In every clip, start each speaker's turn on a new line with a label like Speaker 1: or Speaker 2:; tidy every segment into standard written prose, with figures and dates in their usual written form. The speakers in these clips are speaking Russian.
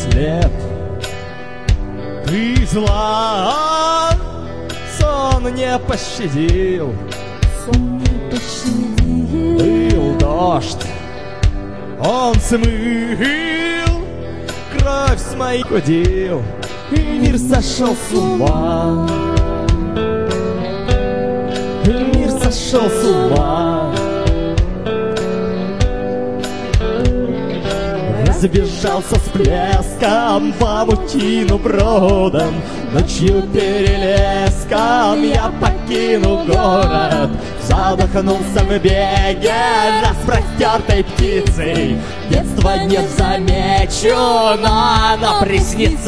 Speaker 1: слеп, ты зла, сон не пощадил. Был дождь, он смыл кровь с моих удил, и мир сошел с ума. Мир сошел с ума. Разбежался с плеском в паутину бродом, ночью перелеском я покину город. Задохнулся в беге распростертой птицей. Детство не замечу, но оно приснится.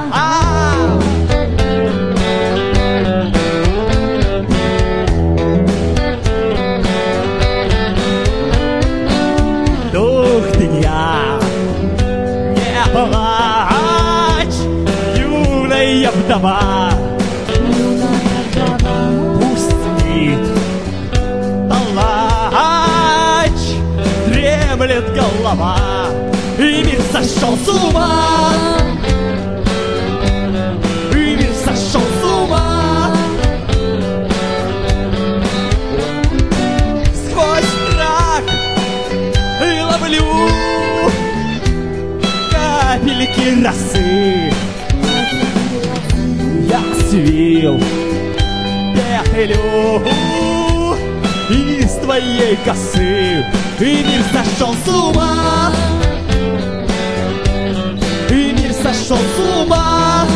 Speaker 1: Дух дня, не плачь, юная вдова. Пусть спит палач, дремлет голова, и мир сошел с ума. И мир сошел с ума. Сквозь страх и ловлю капельки росы. Я свил петлю из твоей косы, и мир сошел с ума. И мир сошел с ума.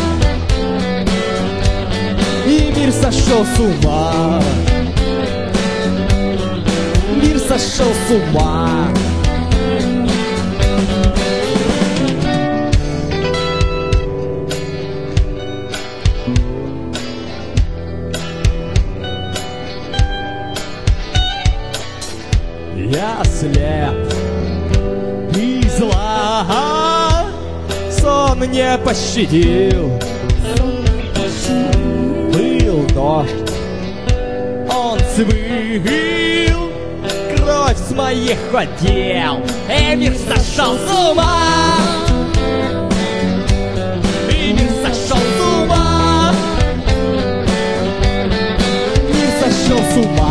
Speaker 1: И мир сошел с ума. Мир сошел с ума. Я слеп и зла, сон не пощадил. Был дождь, он смыл кровь с моих отдел, и мир сошел с ума. И мир сошел с ума. Мир сошел с ума.